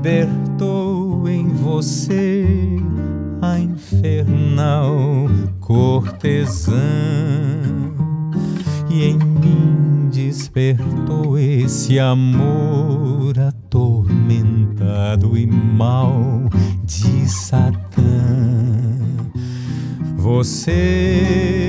despertou em você a infernal cortesã, e em mim despertou esse amor atormentado e mau de Satã. Você